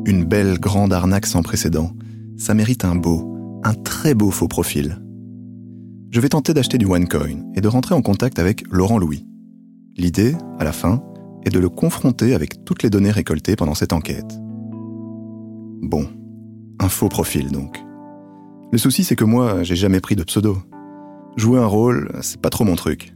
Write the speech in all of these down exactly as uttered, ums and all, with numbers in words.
Une belle grande arnaque sans précédent. Ça mérite un beau, un très beau faux profil. Je vais tenter d'acheter du OneCoin et de rentrer en contact avec Laurent Louis. L'idée, à la fin, est de le confronter avec toutes les données récoltées pendant cette enquête. Bon, un faux profil donc. Le souci, c'est que moi, j'ai jamais pris de pseudo. Jouer un rôle, c'est pas trop mon truc.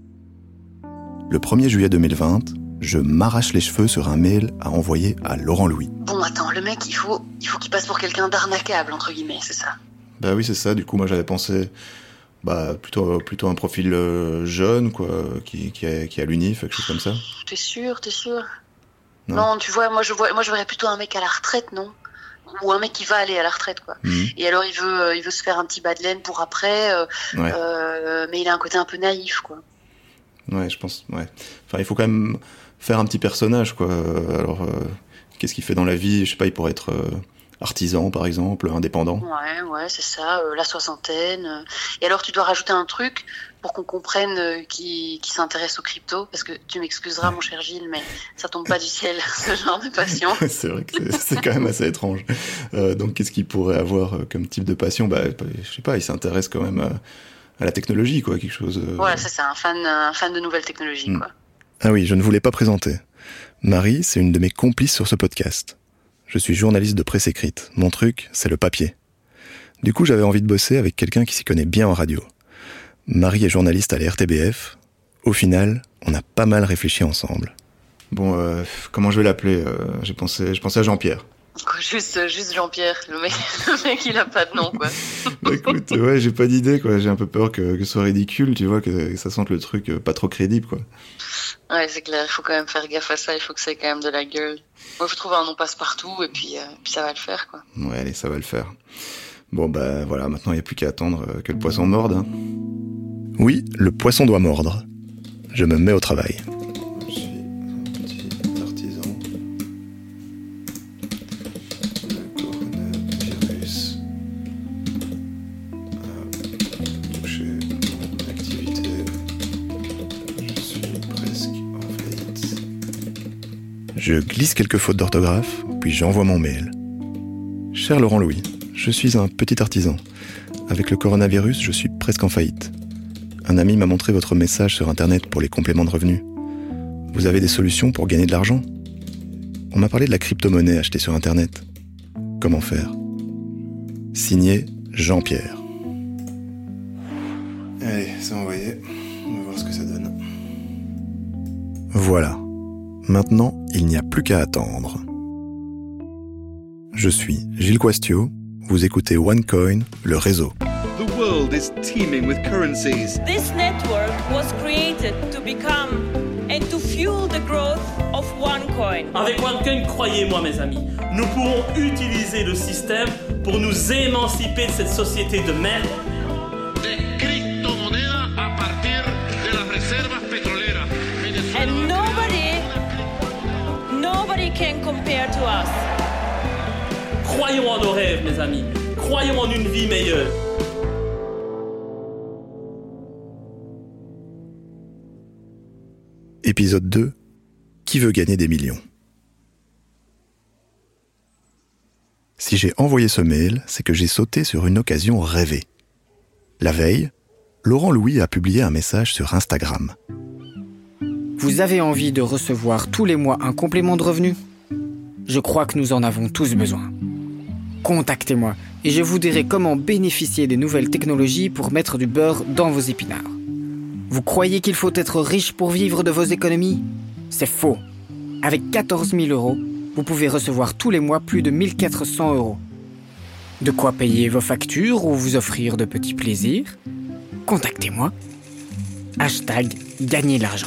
Le premier juillet deux mille vingt, je m'arrache les cheveux sur un mail à envoyer à Laurent Louis. Bon, attends, le mec, il faut, il faut qu'il passe pour quelqu'un d'arnaquable, entre guillemets, c'est ça? Bah oui, c'est ça. Du coup, moi, j'avais pensé, bah, plutôt, plutôt un profil euh, jeune, quoi, qui, qui a, qui a l'unif, quelque chose comme ça. T'es sûr, t'es sûr? Non. Non, tu vois, moi, je vois, moi, je verrais plutôt un mec à la retraite, non? Ou un mec qui va aller à la retraite, quoi. Mmh. Et alors, il veut, euh, il veut se faire un petit bas de laine pour après, euh, ouais. euh, mais il a un côté un peu naïf, quoi. Ouais, je pense, ouais. Enfin, il faut quand même faire un petit personnage, quoi. Alors, euh, qu'est-ce qu'il fait dans la vie? Je sais pas, il pourrait être euh, artisan, par exemple, indépendant. Ouais, ouais, c'est ça, euh, la soixantaine. Euh. Et alors, tu dois rajouter un truc pour qu'on comprenne euh, qui, qui s'intéresse aux crypto, parce que tu m'excuseras, ouais. Mon cher Gilles, mais ça tombe pas du ciel, ce genre de passion. C'est vrai que c'est, c'est quand même assez étrange. Euh, donc, qu'est-ce qu'il pourrait avoir comme type de passion? Bah, je sais pas, il s'intéresse quand même à... à la technologie, quoi, quelque chose... Euh... Voilà, c'est ça, un fan, un fan de nouvelles technologies, mmh. quoi. Ah oui, je ne voulais pas présenter. Marie, c'est une de mes complices sur ce podcast. Je suis journaliste de presse écrite. Mon truc, c'est le papier. Du coup, j'avais envie de bosser avec quelqu'un qui s'y connaît bien en radio. Marie est journaliste à la R T B F. Au final, on a pas mal réfléchi ensemble. Bon, euh, comment je vais l'appeler euh, j'ai pensé, je pensais à Jean-Pierre. Juste, juste Jean-Pierre, le mec, le mec il a pas de nom, quoi. Bah, écoute, ouais, j'ai pas d'idée, quoi. J'ai un peu peur que, que ce soit ridicule, tu vois, que, que ça sente le truc pas trop crédible, quoi. Ouais, c'est clair, il faut quand même faire gaffe à ça, il faut que ça ait quand même de la gueule. Moi, je trouve un nom passe-partout, et puis, euh, puis ça va le faire, quoi. Ouais, allez, ça va le faire. Bon, bah voilà, maintenant il n'y a plus qu'à attendre que le poisson morde. Hein. Oui, le poisson doit mordre. Je me mets au travail. Je suis un petit artisan. Le coronavirus a touché mon activité. Je suis presque en faillite. Je glisse quelques fautes d'orthographe, puis j'envoie mon mail. Cher Laurent Louis, je suis un petit artisan. Avec le coronavirus, je suis presque en faillite. Un ami m'a montré votre message sur Internet pour les compléments de revenus. Vous avez des solutions pour gagner de l'argent? On m'a parlé de la crypto-monnaie achetée sur Internet. Comment faire? Signé Jean-Pierre. Allez, c'est envoyé. On va voir ce que ça donne. Voilà. Maintenant, il n'y a plus qu'à attendre. Je suis Gilles Quastio. Vous écoutez OneCoin, le réseau. The world is teeming with currencies. This network was created to become and to fuel the growth of OneCoin. Avec OneCoin, croyez-moi mes amis, nous pourrons utiliser le système pour nous émanciper de cette société de merde. De criptomoneda a partir de las reservas petroleras. And nobody, nobody can compare to us. Croyons en nos rêves, mes amis. Croyons en une vie meilleure. Épisode deux. Qui veut gagner des millions? Si j'ai envoyé ce mail, c'est que j'ai sauté sur une occasion rêvée. La veille, Laurent Louis a publié un message sur Instagram. Vous avez envie de recevoir tous les mois un complément de revenu? Je crois que nous en avons tous besoin. Contactez-moi et je vous dirai comment bénéficier des nouvelles technologies pour mettre du beurre dans vos épinards. Vous croyez qu'il faut être riche pour vivre de vos économies? C'est faux. Avec quatorze mille euros, vous pouvez recevoir tous les mois plus de mille quatre cents euros. De quoi payer vos factures ou vous offrir de petits plaisirs? Contactez-moi. Hashtag gagner l'argent.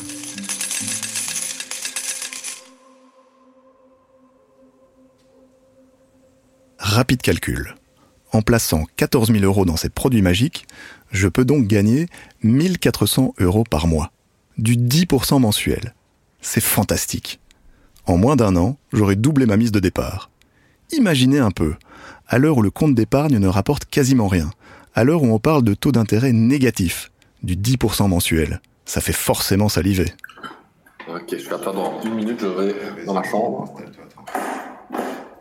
Rapide calcul. En plaçant quatorze mille euros dans ces produits magiques, je peux donc gagner mille quatre cents euros par mois. Du dix pour cent mensuel. C'est fantastique. En moins d'un an, j'aurai doublé ma mise de départ. Imaginez un peu, à l'heure où le compte d'épargne ne rapporte quasiment rien, à l'heure où on parle de taux d'intérêt négatif, du dix pour cent mensuel, ça fait forcément saliver. Ok, je vais attendre une minute, je vais dans la chambre.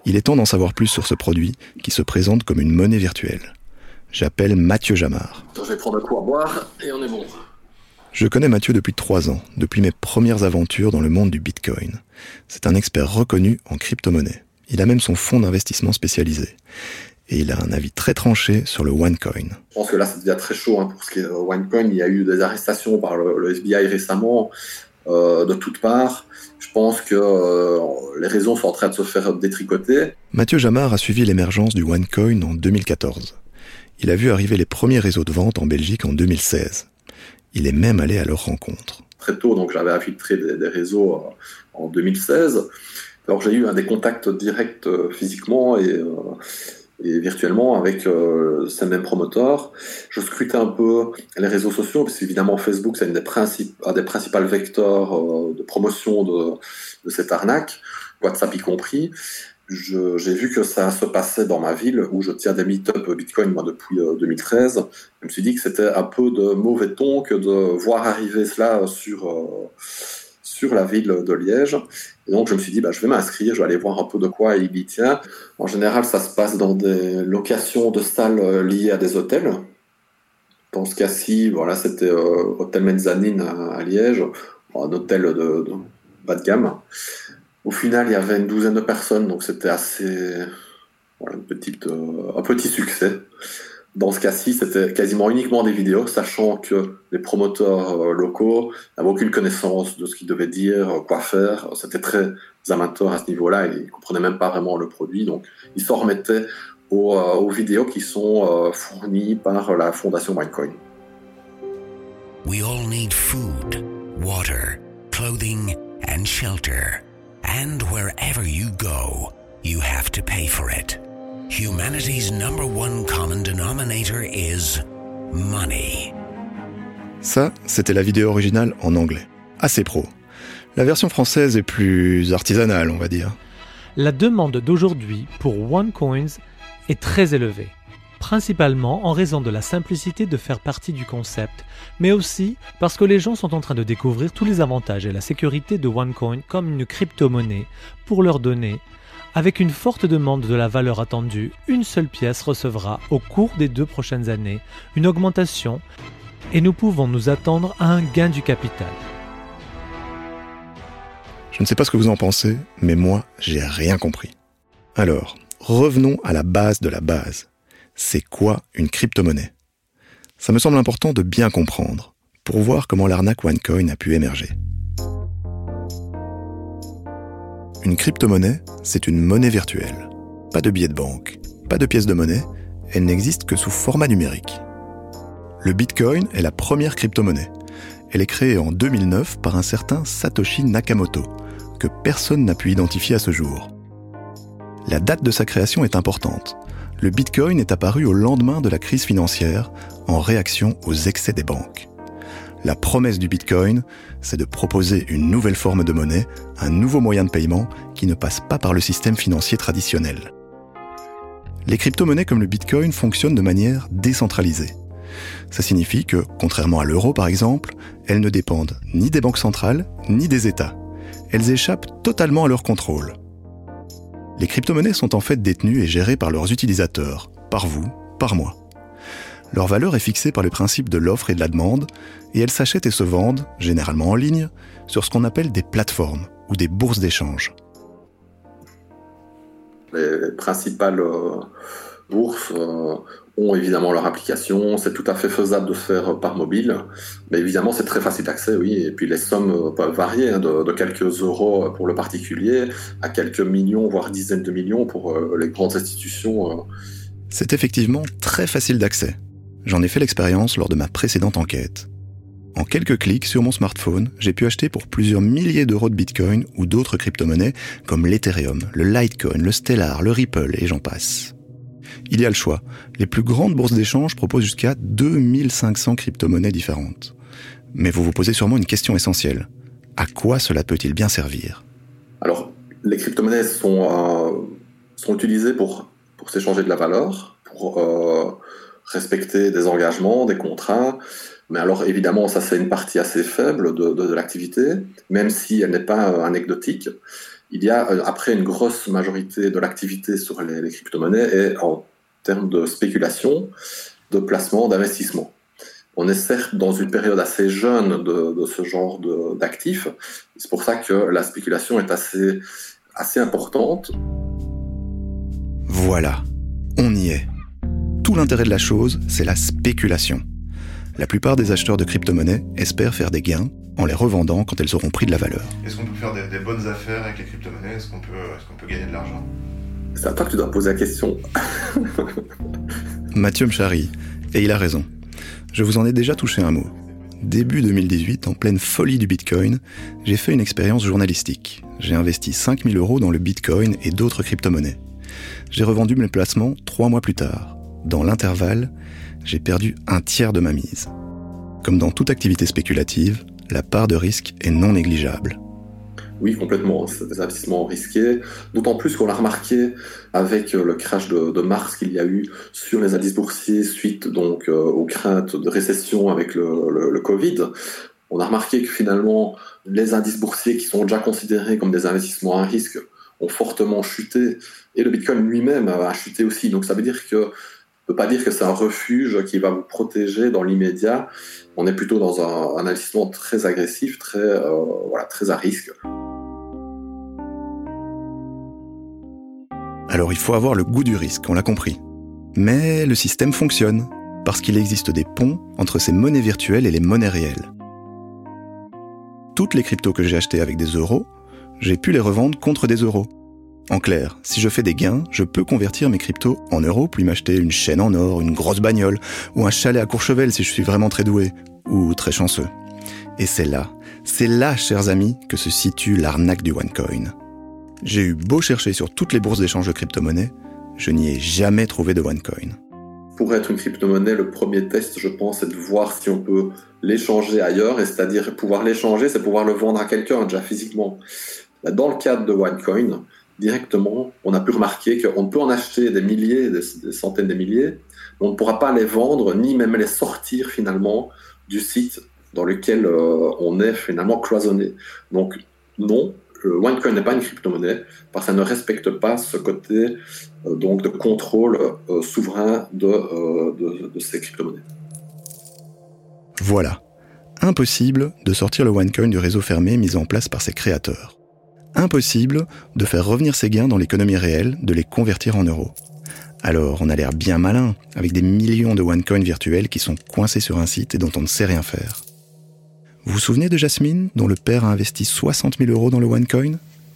Il est temps d'en savoir plus sur ce produit qui se présente comme une monnaie virtuelle. J'appelle Mathieu Jamard. Je vais prendre un coup à boire et on est bon. Je connais Mathieu depuis trois ans, depuis mes premières aventures dans le monde du Bitcoin. C'est un expert reconnu en crypto-monnaie. Il a même son fonds d'investissement spécialisé. Et il a un avis très tranché sur le OneCoin. Je pense que là, ça devient très chaud hein, pour ce qui est OneCoin. Il y a eu des arrestations par le, le F B I récemment, euh, de toutes parts. Je pense que euh, les réseaux sont en train de se faire détricoter. Mathieu Jamard a suivi l'émergence du OneCoin en deux mille quatorze. Il a vu arriver les premiers réseaux de vente en Belgique en deux mille seize. Il est même allé à leur rencontre. Très tôt, donc j'avais infiltré des, des réseaux euh, en deux mille seize. Alors j'ai eu un des contacts directs euh, physiquement et, euh, et virtuellement avec euh, ces mêmes promoteurs. Je scrutais un peu les réseaux sociaux, parce qu'évidemment Facebook c'est un des, principes, un des principaux vecteurs euh, de promotion de, de cette arnaque, WhatsApp y compris. Je, j'ai vu que ça se passait dans ma ville où je tiens des meet-up Bitcoin moi, depuis euh, deux mille treize. Je me suis dit que c'était un peu de mauvais ton que de voir arriver cela sur, euh, sur la ville de Liège. Et donc je me suis dit, bah, je vais m'inscrire, je vais aller voir un peu de quoi il y tient. En général, ça se passe dans des locations de salles liées à des hôtels. Dans ce cas-ci, voilà, c'était euh, Hôtel Mezzanine à, à Liège, un hôtel de, de bas de gamme. Au final, il y avait une douzaine de personnes, donc c'était assez, voilà, une petite, euh, un petit succès. Dans ce cas-ci, c'était quasiment uniquement des vidéos, sachant que les promoteurs euh, locaux n'avaient aucune connaissance de ce qu'ils devaient dire, quoi faire. C'était très amateur à ce niveau-là, ils ne comprenaient même pas vraiment le produit, donc ils s'en remettaient aux, euh, aux vidéos qui sont euh, fournies par la fondation OneCoin. We all need food, water, clothing and shelter. And wherever you go, you have to pay for it. Humanity's number one common denominator is money. Ça, c'était la vidéo originale en anglais. Assez pro. La version française est plus artisanale, on va dire. La demande d'aujourd'hui pour OneCoins est très élevée, principalement en raison de la simplicité de faire partie du concept, mais aussi parce que les gens sont en train de découvrir tous les avantages et la sécurité de OneCoin comme une crypto-monnaie pour leurs données. Avec une forte demande de la valeur attendue, une seule pièce recevra au cours des deux prochaines années une augmentation et nous pouvons nous attendre à un gain du capital. Je ne sais pas ce que vous en pensez, mais moi, j'ai rien compris. Alors, revenons à la base de la base. C'est quoi une crypto-monnaie ? Ça me semble important de bien comprendre, pour voir comment l'arnaque OneCoin a pu émerger. Une crypto-monnaie, c'est une monnaie virtuelle. Pas de billets de banque, pas de pièces de monnaie, elle n'existe que sous format numérique. Le Bitcoin est la première crypto-monnaie. Elle est créée en deux mille neuf par un certain Satoshi Nakamoto, que personne n'a pu identifier à ce jour. La date de sa création est importante. Le Bitcoin est apparu au lendemain de la crise financière, en réaction aux excès des banques. La promesse du Bitcoin, c'est de proposer une nouvelle forme de monnaie, un nouveau moyen de paiement qui ne passe pas par le système financier traditionnel. Les crypto-monnaies comme le Bitcoin fonctionnent de manière décentralisée. Ça signifie que, contrairement à l'euro par exemple, elles ne dépendent ni des banques centrales, ni des États. Elles échappent totalement à leur contrôle. Les crypto-monnaies sont en fait détenues et gérées par leurs utilisateurs, par vous, par moi. Leur valeur est fixée par le principe de l'offre et de la demande, et elles s'achètent et se vendent, généralement en ligne, sur ce qu'on appelle des plateformes ou des bourses d'échange. Les principales euh, bourses euh, ont évidemment leur application, c'est tout à fait faisable de faire par mobile, mais évidemment c'est très facile d'accès, oui, et puis les sommes peuvent varier, hein, de, de quelques euros pour le particulier à quelques millions, voire dizaines de millions pour euh, les grandes institutions. Euh. C'est effectivement très facile d'accès. J'en ai fait l'expérience lors de ma précédente enquête. En quelques clics sur mon smartphone, j'ai pu acheter pour plusieurs milliers d'euros de Bitcoin ou d'autres crypto-monnaies comme l'Ethereum, le Litecoin, le Stellar, le Ripple et j'en passe. Il y a le choix. Les plus grandes bourses d'échange proposent jusqu'à deux mille cinq cents crypto-monnaies différentes. Mais vous vous posez sûrement une question essentielle. À quoi cela peut-il bien servir ? Alors, les crypto-monnaies sont, euh, sont utilisées pour, pour s'échanger de la valeur, pour euh, respecter des engagements, des contrats. Mais alors, évidemment, ça, c'est une partie assez faible de, de, de l'activité, même si elle n'est pas euh, anecdotique. il y a euh, après une grosse majorité de l'activité sur les, les crypto-monnaies est en termes de spéculation, de placement, d'investissement. On est certes dans une période assez jeune de, de ce genre de, d'actifs. C'est pour ça que la spéculation est assez, assez importante. Voilà, on y est. Tout l'intérêt de la chose, c'est la spéculation. La plupart des acheteurs de crypto-monnaies espèrent faire des gains en les revendant quand elles auront pris de la valeur. Est-ce qu'on peut faire des, des bonnes affaires avec les crypto-monnaies ? Est-ce qu'on peut, est-ce qu'on peut gagner de l'argent ? C'est à toi que tu dois poser la question. Mathieu me charrie, et il a raison. Je vous en ai déjà touché un mot. Début deux mille dix-huit, en pleine folie du Bitcoin, j'ai fait une expérience journalistique. J'ai investi cinq mille euros dans le Bitcoin et d'autres crypto-monnaies. J'ai revendu mes placements trois mois plus tard. Dans l'intervalle, j'ai perdu un tiers de ma mise. Comme dans toute activité spéculative, la part de risque est non négligeable. Oui, complètement. C'est des investissements risqués. D'autant plus qu'on l'a remarqué avec le crash de, de mars qu'il y a eu sur les indices boursiers suite donc euh, aux craintes de récession avec le, le, le Covid. On a remarqué que finalement, les indices boursiers qui sont déjà considérés comme des investissements à risque ont fortement chuté et le Bitcoin lui-même a chuté aussi. Donc ça veut dire que on ne peut pas dire que c'est un refuge qui va vous protéger dans l'immédiat. On est plutôt dans un, un investissement très agressif, très, euh, voilà, très à risque. Alors il faut avoir le goût du risque, on l'a compris. Mais le système fonctionne, parce qu'il existe des ponts entre ces monnaies virtuelles et les monnaies réelles. Toutes les cryptos que j'ai achetées avec des euros, j'ai pu les revendre contre des euros. En clair, si je fais des gains, je peux convertir mes cryptos en euros puis m'acheter une chaîne en or, une grosse bagnole, ou un chalet à Courchevel si je suis vraiment très doué, ou très chanceux. Et c'est là, c'est là, chers amis, que se situe l'arnaque du OneCoin. J'ai eu beau chercher sur toutes les bourses d'échange de crypto-monnaies, je n'y ai jamais trouvé de OneCoin. Pour être une crypto-monnaie, le premier test, je pense, c'est de voir si on peut l'échanger ailleurs, et c'est-à-dire pouvoir l'échanger, c'est pouvoir le vendre à quelqu'un déjà physiquement. Dans le cadre de OneCoin, directement, on a pu remarquer qu'on peut en acheter des milliers, des, des centaines de milliers, mais on ne pourra pas les vendre, ni même les sortir finalement du site dans lequel euh, on est finalement cloisonné. Donc non, le OneCoin n'est pas une crypto-monnaie, parce que ça ne respecte pas ce côté euh, donc de contrôle euh, souverain de, euh, de, de ces crypto-monnaies. Voilà, impossible de sortir le OneCoin du réseau fermé mis en place par ses créateurs. Impossible de faire revenir ces gains dans l'économie réelle, de les convertir en euros. Alors on a l'air bien malin, avec des millions de OneCoin virtuels qui sont coincés sur un site et dont on ne sait rien faire. Vous vous souvenez de Jasmine, dont le père a investi soixante mille euros dans le OneCoin ?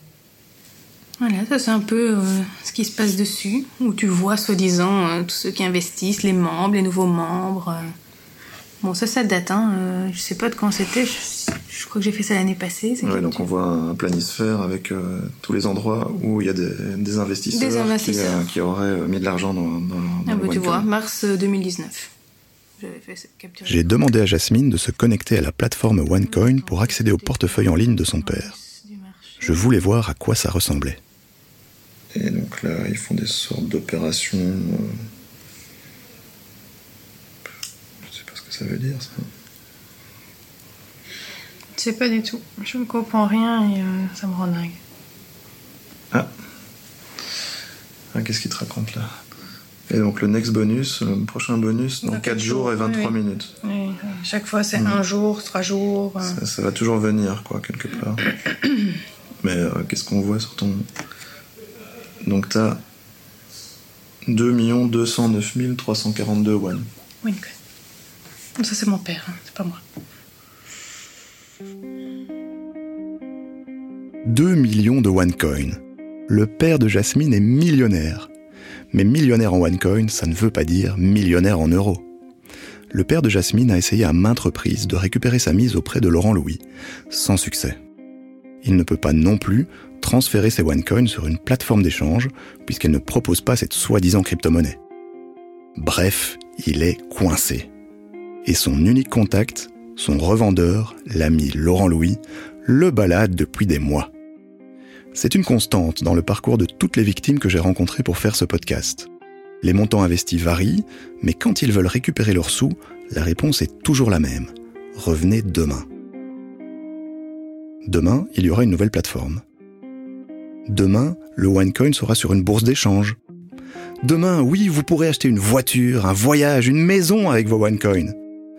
Voilà, ça c'est un peu euh, ce qui se passe dessus, où tu vois soi-disant euh, tous ceux qui investissent, les membres, les nouveaux membres. Euh... Bon, ça, ça date, hein. Euh, je sais pas de quand c'était, je, je crois que j'ai fait ça l'année passée. C'est ouais, donc on voit un planisphère avec euh, tous les endroits où il y a des, des investisseurs, des investisseurs. Qui, euh, qui auraient mis de l'argent dans, dans, dans ah le bah, tu OneCoin. vois, mars deux mille dix-neuf. J'avais fait cette capture. J'ai demandé à Jasmine de se connecter à la plateforme OneCoin pour accéder au portefeuille en ligne de son père. Je voulais voir à quoi ça ressemblait. Et donc là, ils font des sortes d'opérations... Euh... Je sais pas ce que ça veut dire, ça. Je sais pas du tout. Je ne comprends rien et euh, ça me rend dingue. Ah. ah Qu'est-ce qu'il te raconte là ? Et donc le next bonus, le prochain bonus, dans, dans quatre jours et vingt-trois oui, minutes. Oui, chaque fois c'est mmh. un jour, trois jours. Euh... Ça, ça va toujours venir, quoi, quelque part. Mais euh, qu'est-ce qu'on voit sur ton... Donc t'as deux millions deux cent neuf mille trois cent quarante-deux one. Oui, okay. Ça c'est mon père, hein, c'est pas moi. deux millions de OneCoin. Le père de Jasmine est millionnaire. Mais millionnaire en OneCoin, ça ne veut pas dire millionnaire en euros. Le père de Jasmine a essayé à maintes reprises de récupérer sa mise auprès de Laurent Louis, sans succès. Il ne peut pas non plus transférer ses OneCoin sur une plateforme d'échange, puisqu'elle ne propose pas cette soi-disant crypto-monnaie. Bref, il est coincé. Et son unique contact, son revendeur, l'ami Laurent Louis, le balade depuis des mois. C'est une constante dans le parcours de toutes les victimes que j'ai rencontrées pour faire ce podcast. Les montants investis varient, mais quand ils veulent récupérer leurs sous, la réponse est toujours la même. Revenez demain. Demain, il y aura une nouvelle plateforme. Demain, le OneCoin sera sur une bourse d'échange. Demain, oui, vous pourrez acheter une voiture, un voyage, une maison avec vos OneCoin.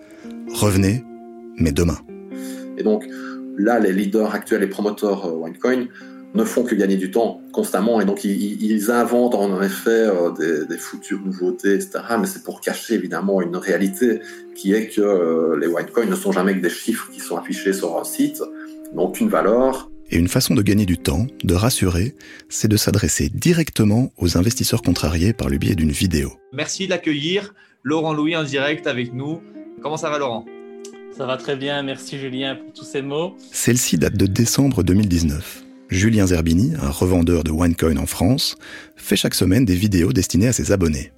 Revenez, mais demain. Et donc, là, les leaders actuels et promoteurs euh, OneCoin ne font que gagner du temps constamment. Et donc, ils, ils inventent en effet euh, des, des futures nouveautés, et cetera. Mais c'est pour cacher évidemment une réalité qui est que euh, les OneCoin ne sont jamais que des chiffres qui sont affichés sur un site, n'ont aucune valeur. Et une façon de gagner du temps, de rassurer, c'est de s'adresser directement aux investisseurs contrariés par le biais d'une vidéo. Merci d'accueillir Laurent Louis en direct avec nous. Comment ça va, Laurent ? Ça va très bien, merci Julien pour tous ces mots. Celle-ci date de décembre deux mille dix-neuf. Julien Zerbini, un revendeur de OneCoin en France, fait chaque semaine des vidéos destinées à ses abonnés.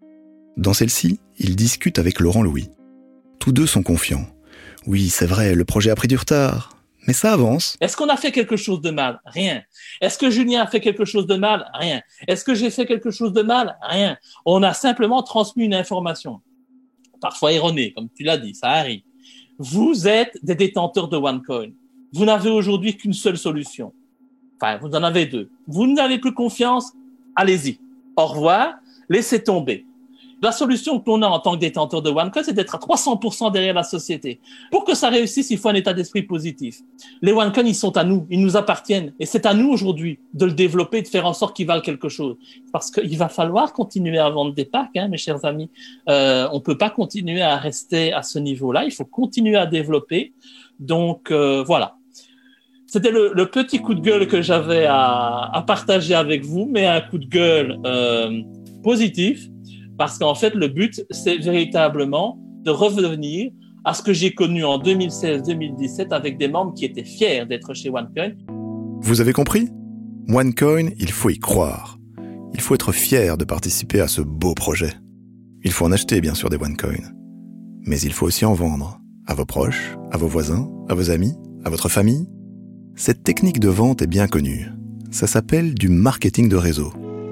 Dans celle-ci, il discute avec Laurent Louis. Tous deux sont confiants. Oui, c'est vrai, le projet a pris du retard. Mais ça avance. Est-ce qu'on a fait quelque chose de mal ? Rien. Est-ce que Julien a fait quelque chose de mal ? Rien. Est-ce que j'ai fait quelque chose de mal ? Rien. On a simplement transmis une information. Parfois erronée, comme tu l'as dit, ça arrive. Vous êtes des détenteurs de OneCoin. Vous n'avez aujourd'hui qu'une seule solution. Enfin, vous en avez deux. Vous n'avez plus confiance ? Allez-y. Au revoir. Laissez tomber. La solution que l'on a en tant que détenteur de OneCoin, c'est d'être à trois cents pour cent derrière la société. Pour que ça réussisse, il faut un état d'esprit positif. Les OneCoin, ils sont à nous, ils nous appartiennent. Et c'est à nous aujourd'hui de le développer, de faire en sorte qu'ils valent quelque chose. Parce qu'il va falloir continuer à vendre des packs, hein, mes chers amis. Euh, on ne peut pas continuer à rester à ce niveau-là. Il faut continuer à développer. Donc, euh, voilà. C'était le, le petit coup de gueule que j'avais à, à partager avec vous, mais un coup de gueule euh, positif. Parce qu'en fait, le but, c'est véritablement de revenir à ce que j'ai connu en deux mille seize deux mille dix-sept avec des membres qui étaient fiers d'être chez OneCoin. Vous avez compris ? OneCoin, il faut y croire. Il faut être fier de participer à ce beau projet. Il faut en acheter, bien sûr, des OneCoin. Mais il faut aussi en vendre. À vos proches, à vos voisins, à vos amis, à votre famille. Cette technique de vente est bien connue. Ça s'appelle du marketing de réseau.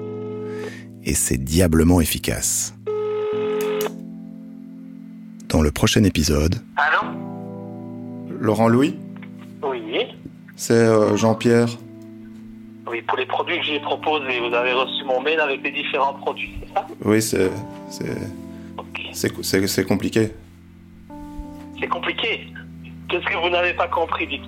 Et c'est diablement efficace. Dans le prochain épisode... Allô ? Laurent Louis ? Oui. C'est euh, Jean-Pierre. Oui, pour les produits que j'ai proposés, vous avez reçu mon mail avec les différents produits, c'est ça ? Oui, c'est... C'est, okay. c'est, c'est, c'est compliqué. C'est compliqué ? Qu'est-ce que vous n'avez pas compris, dites-moi ?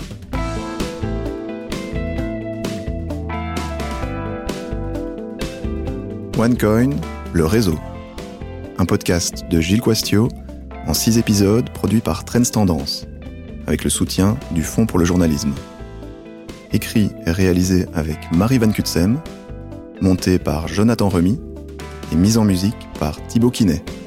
OneCoin, le réseau. Un podcast de Gilles Quastio, en six épisodes produit par Trends Tendance, avec le soutien du Fonds pour le journalisme. Écrit et réalisé avec Marie Van Kutsem, monté par Jonathan Remy et mise en musique par Thibaut Quinet.